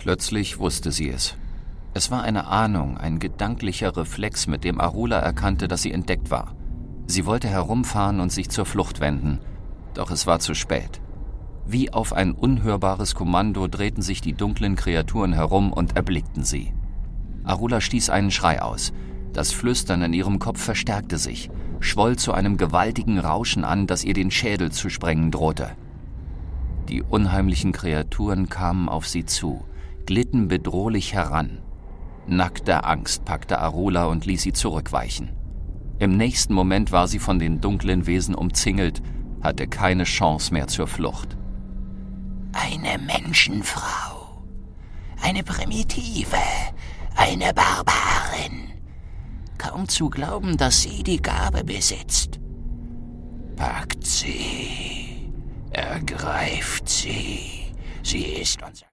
Plötzlich wusste sie es. Es war eine Ahnung, ein gedanklicher Reflex, mit dem Arula erkannte, dass sie entdeckt war. Sie wollte herumfahren und sich zur Flucht wenden, doch es war zu spät. Wie auf ein unhörbares Kommando drehten sich die dunklen Kreaturen herum und erblickten sie. Arula stieß einen Schrei aus. Das Flüstern in ihrem Kopf verstärkte sich, schwoll zu einem gewaltigen Rauschen an, das ihr den Schädel zu sprengen drohte. Die unheimlichen Kreaturen kamen auf sie zu, glitten bedrohlich heran. Nackte Angst packte Arula und ließ sie zurückweichen. Im nächsten Moment war sie von den dunklen Wesen umzingelt, hatte keine Chance mehr zur Flucht. Eine Menschenfrau, eine Primitive, eine Barbarin. Kaum zu glauben, dass sie die Gabe besitzt. Packt sie, ergreift sie, sie ist unser...